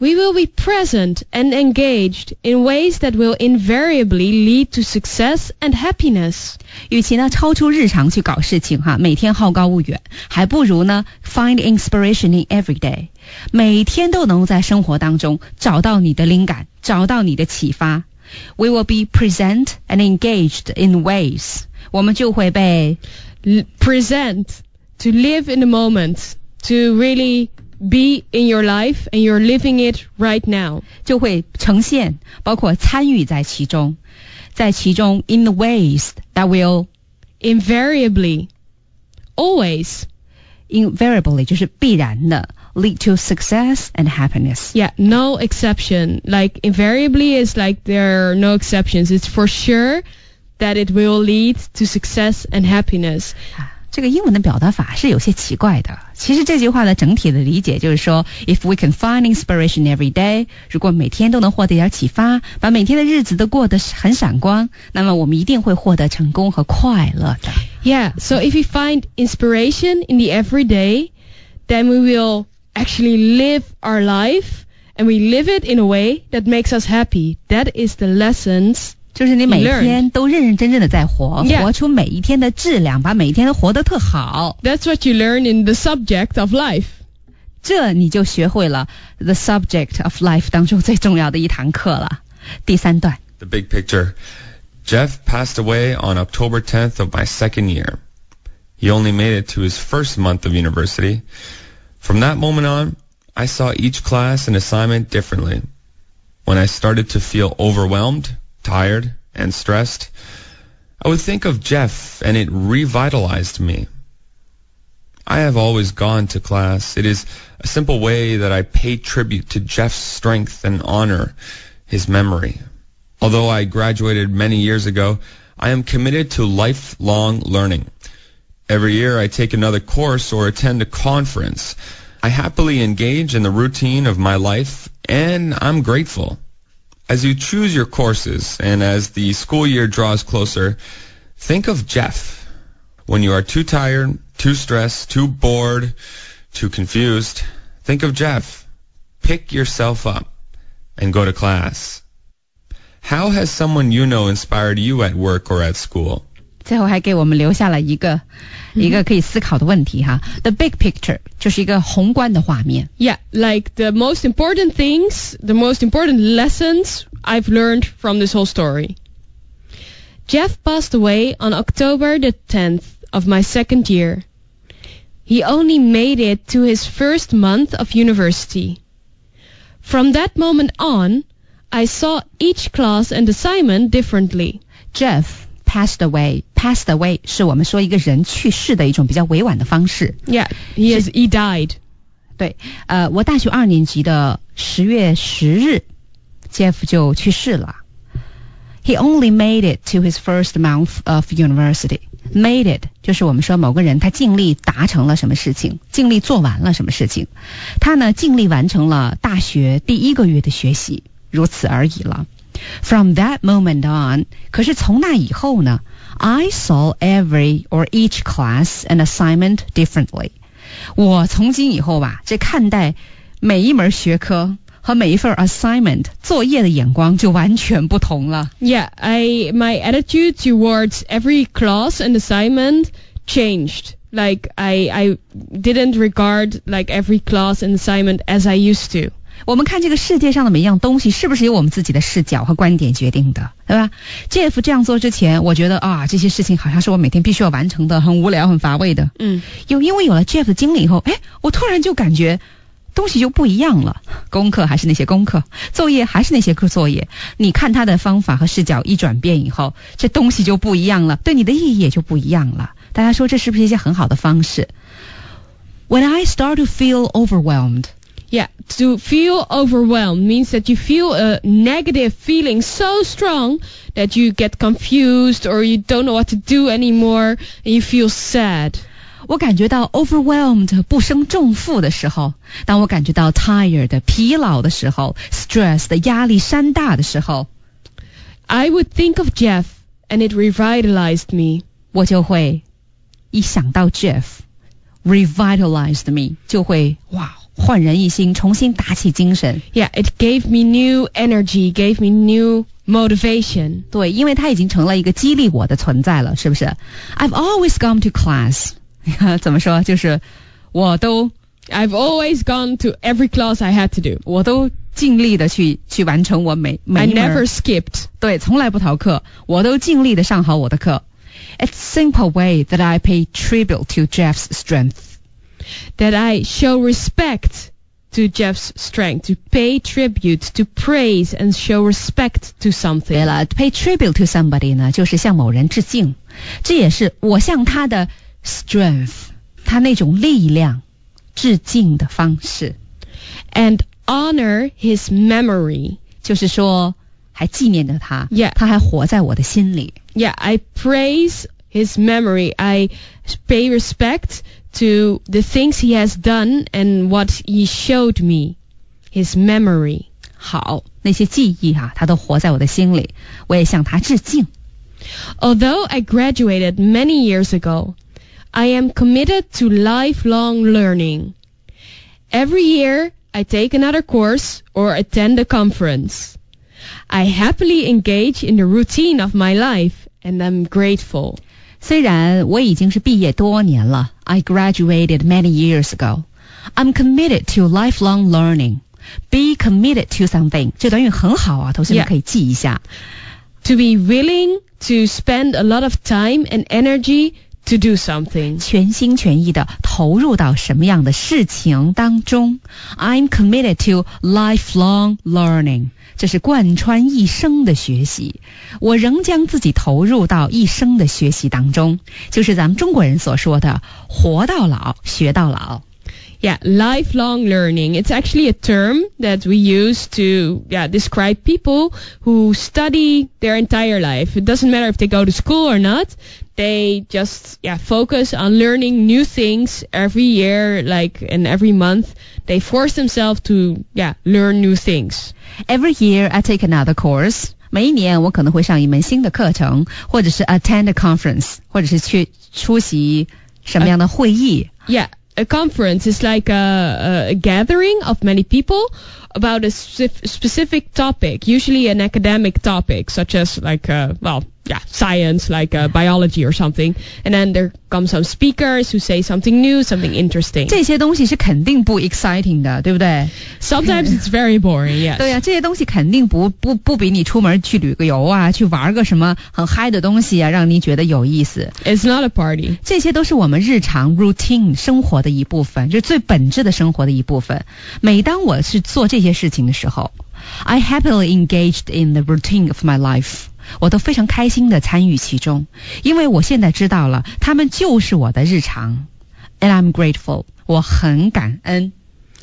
We will be present and engaged in ways that will invariably lead to success and happiness. 与其呢超出日常去搞事情哈，每天好高骛远，还不如呢 find inspiration in every day， 每天都能在生活当中找到你的灵感，找到你的启发。We will be present and engaged in ways， 我们就会被 present, to live in the moment, to really be in your life and you're living it right now. 就会呈现，包括参与在其中，在其中 in the ways that will invariably, always, invariably 就是必然的 lead to success and happiness. Yeah, no exception. Like invariably is like there are no exceptions. It's for sure that it will lead to success and happiness. 这个英文的表达法是有些奇怪的。其实这句话的整体的理解就是说 if we can find inspiration every day， 如果每天都能获得一点启发，把每天的日子都过得很闪光，那么我们一定会获得成功和快乐的。 Yeah, so if we find inspiration in the everyday, then we will actually live our life and we live it in a way that makes us happy. That is the lessons 就是你每天都认认真真的在活， Yeah. 活出每一天的质量，把每一天都活得特好。 That's what you learn in the subject of life. 这你就学会了 the subject of life 当中最重要的一堂课了。第三段 The big picture. Jeff passed away on October 10th of my second year. He only made it to his first month of university. From that moment on, I saw each class and assignment differently. When I started to feel overwhelmed, tired, and stressed, I would think of Jeff and it revitalized me. I have always gone to class. It is a simple way that I pay tribute to Jeff's strength and honor his memory. Although I graduated many years ago, I am committed to lifelong learning. Every year I take another course or attend a conference. I happily engage in the routine of my life, and I'm grateful. As you choose your courses and as the school year draws closer, think of Jeff. When you are too tired, too stressed, too bored, too confused, think of Jeff. Pick yourself up and go to class. How has someone you know inspired you at work or at school? 最后还给我们留下了一个可以思考的问题哈。The big picture 就是一个宏观的画面。 Yeah, like the most important things, the most important lessons I've learned from this whole story. Jeff passed away on October the 10th of my second year. He only made it to his first month of university. From that moment on, I saw each class and assignment differently. Jeff passed away. Passed away 是我们说一个人去世的一种比较委婉的方式。 Yeah, he died. 对，我大学2年级的10月10日 Jeff 就去世了。He only made it to his first month of university. Made it 就是我们说某个人他尽力达成了什么事情，尽力做完了什么事情。他呢尽力完成了大学第1个月的学习，如此而已了。From that moment on, 可是从那以后呢 I saw every or each class and assignment differently. 我从今以后吧，这看待每一门学科和每一份 assignment 作业的眼光就完全不同了。 Yeah, my attitude towards every class and assignment changed. Like I didn't regard like every class and assignment as I used to. 我们看这个世界上的每一样东西是不是由我们自己的视角和观点决定的，对吧？ Jeff 这样做之前，我觉得这些事情好像是我每天必须要完成的，很无聊很乏味的。因为有了 Jeff 的经历以后，我突然就感觉东西就不一样了，功课还是那些功课，作业还是那些作业，你看他的方法和视角一转变以后，这东西就不一样了，对你的意义也就不一样了。大家说这是不是一些很好的方式？ When I start to feel overwhelmed, Yeah, to feel overwhelmed means that you feel a negative feeling so strong that you get confused or you don't know what to do anymore and you feel sad. 我感觉到 overwhelmed 不胜重负的时候，当我感觉到 tired 疲劳的时候， stressed 压力山大的时候， I would think of Jeff and it revitalized me. 我就会一想到 Jeff revitalized me 就会焕然一新，重新打起精神。 Yeah, it gave me new energy, gave me new motivation. 对，因为它已经成了一个激励我的存在了，是不是？ I've always gone to class. 怎么说？就是 I've always gone to every class I had to do. 我都尽力的去完成我每一门。 I never skipped. 对，从来不逃课，我都尽力的上好我的课。It's a simple way that I pay tribute to Jeff's strength. That I show respect to Jeff's strength, to pay tribute, to praise and show respect to something. 对了 ，pay tribute to somebody 呢，就是向某人致敬，这也是我向他的 strength， 他那种力量致敬的方式。 And honor his memory. 就是说还纪念着他 Yeah. 他还活在我的心里。 Yeah, I praise his memory. I pay respect to the things he has done and what he showed me. His memory. 好，那些记忆他都活在我的心里，我也向他致敬。 Although I graduated many years ago, I am committed to lifelong learning. Every year, I take another course or attend a conference. I happily engage in the routine of my life, and I'm grateful. 虽然我已经是毕业多年了 I graduated many years ago. I'm committed to lifelong learning. Be committed to something. 这短语很好啊，同学们可以记一下。 To be willing to spend a lot of time and energy to do something. 全心全意的投入到什么样的事情当中 I'm committed to lifelong learning. 这是贯穿一生的学习，我仍将自己投入到一生的学习当中，就是咱们中国人所说的活到老学到老。 Yeah, lifelong learning. It's actually a term that we use to describe people who study their entire life. It doesn't matter if they go to school or not. They just focus on learning new things every year, and every month. They force themselves to learn new things. Every year I take another course. 每一年我可能会上一门新的课程，或者是 attend a conference， 或者是去出席什么样的会议。 A conference is like a gathering of many people about a specific topic, usually an academic topic, such as science, biology or something. And then there come some speakers who say something new, something interesting. 这些东西是肯定不 exciting 的，对不对？ Sometimes it's very boring, yes. 对呀，这些东西肯定不比你出门去旅个游啊，去玩个什么很嗨的东西啊，让你觉得有意思。 It's not a party. 这些都是我们日常 routine 生活的一部分，就是最本质的生活的一部分。每当我是做这些事情的时候 I happily engaged in the routine of my life. 我都非常开心的参与其中，因为我现在知道了，他们就是我的日常。And I'm grateful. 我很感恩。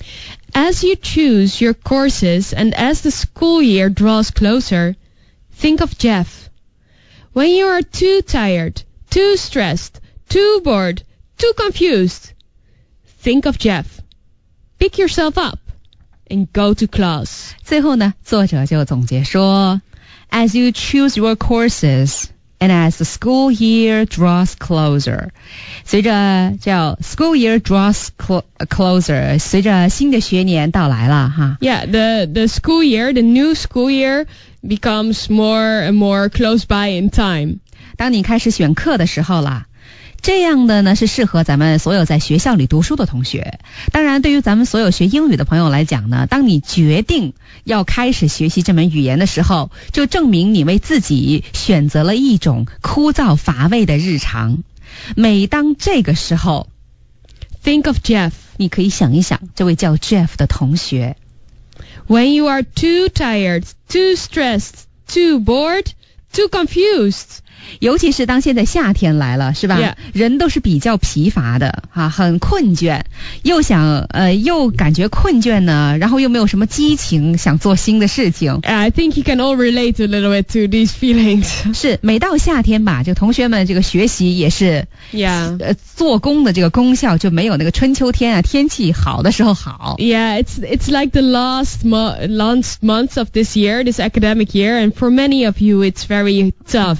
As you choose your courses and as the school year draws closer, think of Jeff. When you are too tired, too stressed, too bored, too confused, think of Jeff. Pick yourself up and go to class. 最后呢，作者就总结说As you choose your courses and as the school year draws closer. 随着叫 school year draws closer, 随着新的学年到来了哈。 Yeah, the school year, the new school year becomes more and more close by in time. 当你开始选课的时候啦，这样的呢是适合咱们所有在学校里读书的同学。当然对于咱们所有学英语的朋友来讲呢，当你决定要开始学习这门语言的时候，就证明你为自己选择了一种枯燥乏味的日常。每当这个时候 Think of Jeff. 你可以想一想这位叫 Jeff 的同学。 When you are too tired, too stressed, too bored, too confused. 尤其是当现在夏天来了，是吧？ Yeah. 人都是比较疲乏的很困倦，又感觉困倦呢，然后又没有什么激情想做新的事情。 I think you can all relate a little bit to these feelings. 是，每到夏天吧，这个同学们这个学习也是做工的这个功效就没有那个春秋天天气好的时候好。 Yeah, it's like the last months of this year, this academic year, and for many of you it's very tough. Like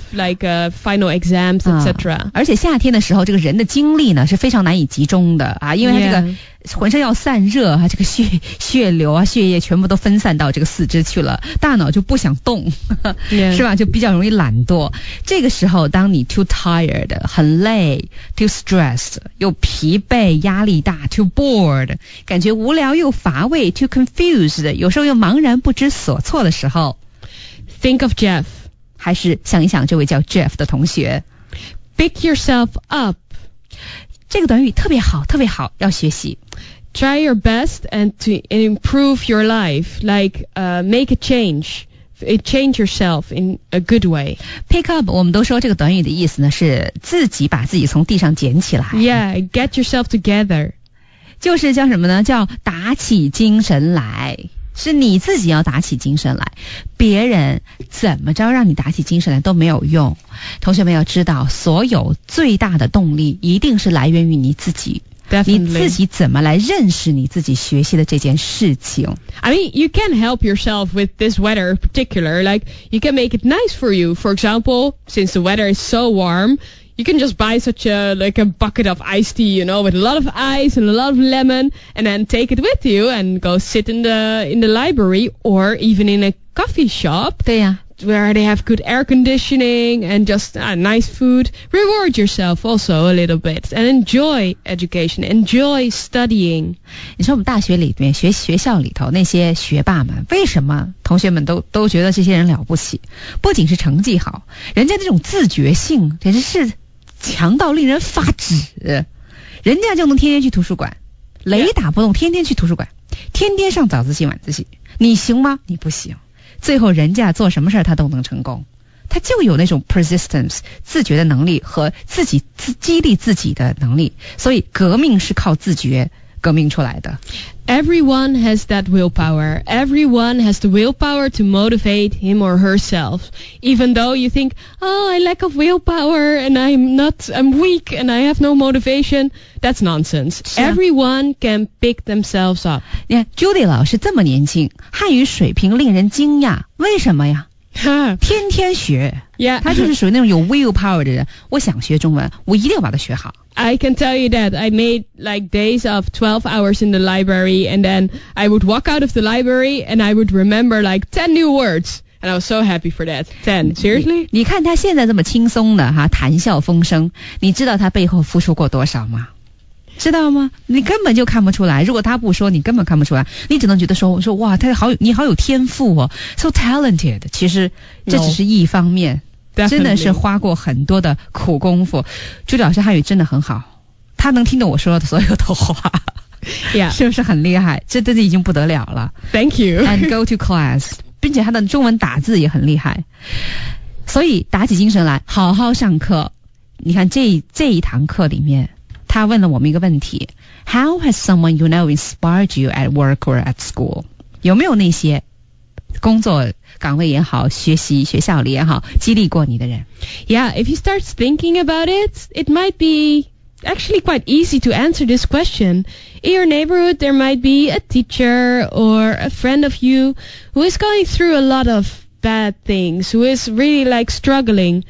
final exams, etc. 而且夏天的时候，这个人的精力呢是非常难以集中的啊，因为他这个浑身要散热啊，这个血流啊、血液全部都分散到这个四肢去了，大脑就不想动，是吧？就比较容易懒惰。这个时候，当你 too tired 很累 ，too stressed 又疲惫、压力大 ，too bored 感觉无聊又乏味 ，too confused 有时候又茫然不知所措的时候 ，think of Jeff， 还是想一想这位叫 Jeff 的同学 ，pick yourself up。 这个短语特别好，特别好，要学习。 Try your best and to improve your life, like make a change yourself in a good way. Pick up 我们都说这个短语的意思呢是自己把自己从地上捡起来。 Yeah, get yourself together. 就是叫什么呢？叫打起精神来。是你自己要打起精神来，别人怎么着让你打起精神来都没有用。同学们要知道，所有最大的动力一定是来源于你自己。 Definitely. 你自己怎么来认识你自己学习的这件事情 I mean, you can help yourself with this weather in particular. Like, you can make it nice for you. For example, since the weather is so warm, you can just buy such a bucket of iced tea, with a lot of ice and a lot of lemon, and then take it with you and go sit in the library or even in a coffee shop. 对呀。 Where they have good air conditioning and just nice food. Reward yourself also a little bit and enjoy education, enjoy studying. 你说我们大学里面学校里头那些学霸们，为什么同学们都觉得这些人了不起？不仅是成绩好，人家这种自觉性简直是强到令人发指。人家就能天天去图书馆，雷打不动，天天去图书馆，天天上早自习晚自习。你行吗？你不行。最后人家做什么事他都能成功，他就有那种 persistence 自觉的能力和自己激励自己的能力，所以革命是靠自觉革命出来的。 Everyone has that willpower. Everyone has the willpower to motivate him or herself. Even though you think, oh, I lack of willpower and I'm weak and I have no motivation. That's nonsense. Everyone can pick themselves up. 你看 Judy 老师这么年轻，汉语水平令人惊讶，为什么呀？天天学，他就是属于那种有 willpower 的人。我想学中文，我一定要把它学好。 I can tell you that I made like days of 12 hours in the library, and then I would walk out of the library and I would remember like 10 new words. And I was so happy for that. 10. Seriously? 你看他现在这么轻松的谈笑风生，你知道他背后付出过多少吗？知道吗？你根本就看不出来。如果他不说，你根本看不出来。你只能觉得说哇，你好有天赋哦 ，so talented。其实这只是一方面，真的是花过很多的苦功夫。朱老师汉语真的很好，他能听懂我说的所有的话，是不是很厉害？这真的已经不得了了。 Thank you. And go to class， 并且他的中文打字也很厉害。所以打起精神来，好好上课。你看这一堂课里面。他问了我们一个问题 How has someone you know inspired you at work or at school? 有没有那些工作岗位也好，学校里也好，激励过你的人？ Yeah, if you start thinking about it, it might be actually quite easy to answer this question. In your neighborhood, there might be a teacher or a friend of you who is going through a lot of bad things, who is really like struggling,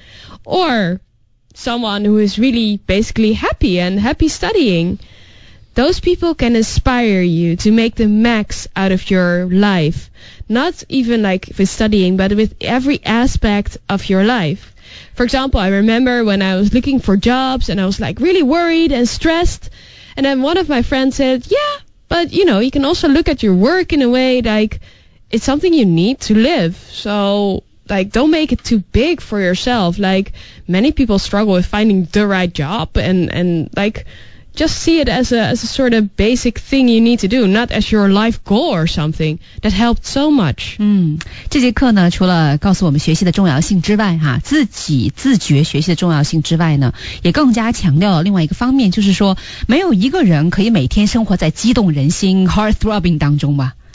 or someone who is really basically happy studying. Those people can inspire you to make the max out of your life. Not even like with studying, but with every aspect of your life. For example, I remember when I was looking for jobs and I was like really worried and stressed. And then one of my friends said, yeah, but you can also look at your work in a way like it's something you need to live. So like, don't make it too big for yourself. Like, many people struggle with finding the right job and like, just see it as a sort of basic thing you need to do, not as your life goal or something. That helped so much. 这节课呢，除了告诉我们学习的重要性之外，自己自觉学习的重要性之外呢，也更加强调了另外一个方面，就是说，没有一个人可以每天生活在激动人心 heart throbbing 当中吧。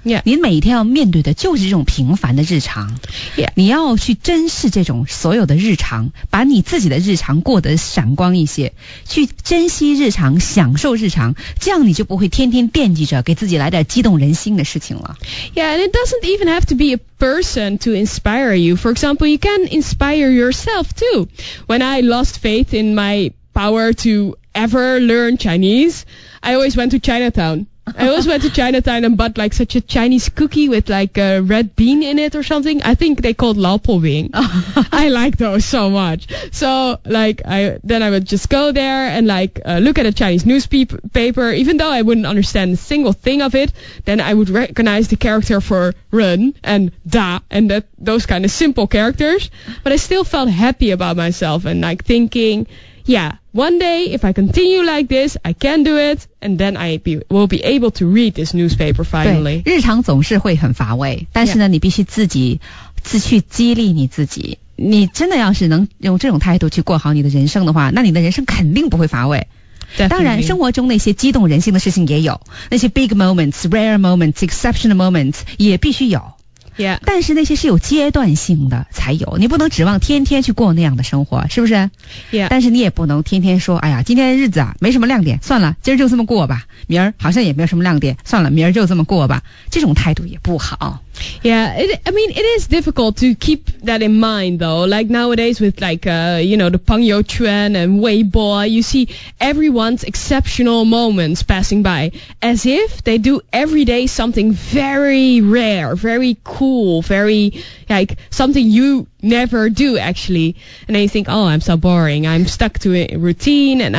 你每天要面对的就是这种平凡的日常。你要去珍视这种所有的日常，把你自己的日常过得闪光一些，去珍惜日常，享受日常，这样你就不会天天惦记着给自己来点激动人心的事情了。 Yeah, and it doesn't even have to be a person to inspire you. For example, you can inspire yourself too. When I lost faith in my power to ever learn Chinese, I always went to Chinatown. I always went to Chinatown and bought like such a Chinese cookie with like a red bean in it or something. I think they called Lao Po Bing. I like those so much. So like I would just go there and like look at a Chinese newspaper. Even though I wouldn't understand a single thing of it, then I would recognize the character for Ren and Da and those kind of simple characters. But I still felt happy about myself and like thinking, yeah, one day if I continue like this, I can do it, and then will be able to read this newspaper finally. 对，日常总是会很乏味，但是呢，你必须自去激励你自己。你真的要是能用这种态度去过好你的人生的话，那你的人生肯定不会乏味。当然，生活中那些激动人心的事情也有，那些 big moments, rare moments, exceptional moments 也必须有。 Yeah. 但是那些是有阶段性的才有，你不能指望天天去过那样的生活，是不是？ Yeah. 但是你也不能天天说，哎呀，今天的日子啊没什么亮点，算了，今儿就这么过吧。明儿好像也没有什么亮点，算了，明儿就这么过吧。这种态度也不好。 Yeah, it is difficult to keep that in mind though. Like nowadays with like, the Pangyo Chuan and Weibo, you see everyone's exceptional moments passing by as if they do every day something very rare, very cool, very like something you never do actually. And then you think, oh, I'm so boring. I'm stuck to a routine and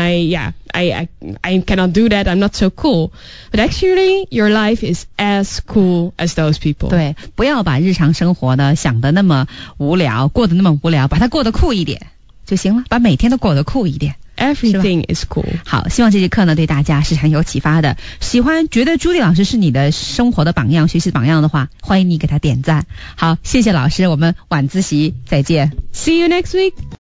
I cannot do that. I'm not so cool. But actually, your life is as cool as those people. 对，不要把日常生活呢想得那么无聊，过得那么无聊，把它过得酷一点就行了，把每天都过得酷一点。 Everything is cool. 好，希望这节课呢对大家是很有启发的。觉得朱莉老师是你的生活的榜样、学习榜样的话，欢迎你给他点赞。好，谢谢老师，我们晚自习再见。 See you next week.